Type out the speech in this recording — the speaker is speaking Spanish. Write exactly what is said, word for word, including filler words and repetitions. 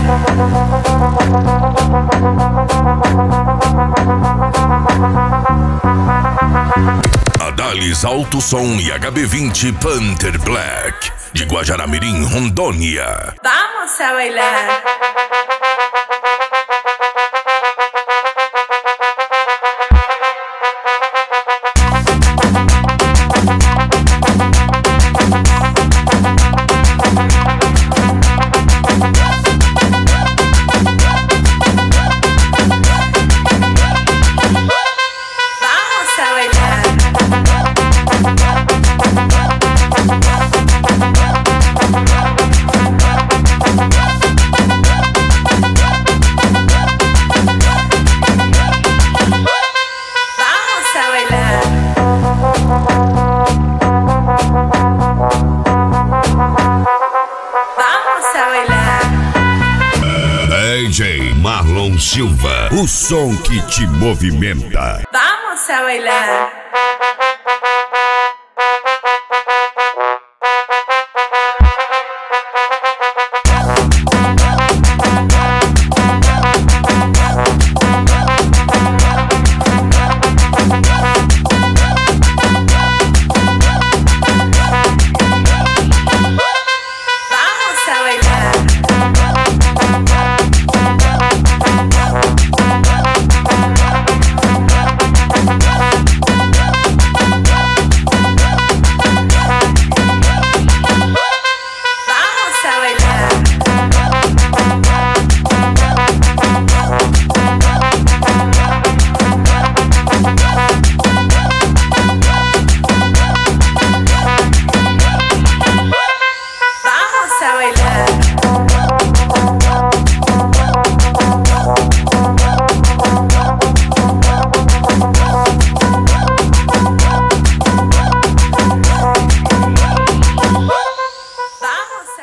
Adalis Alto Som e H B vinte Panther Black, de Guajará-Mirim, Rondônia. Vamos a bailar. D J Marlon Silva, o som que te movimenta. Vamos a bailar.